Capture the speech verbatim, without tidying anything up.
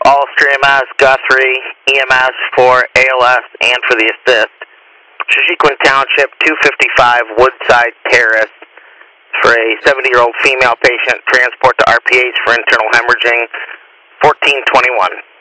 Ulster E M S, Guthrie, E M S for A L S and for the assist. Chichiquin Township, two fifty-five Woodside Terrace for a seventy-year-old female patient. Transport to R P H for internal hemorrhaging, fourteen twenty-one.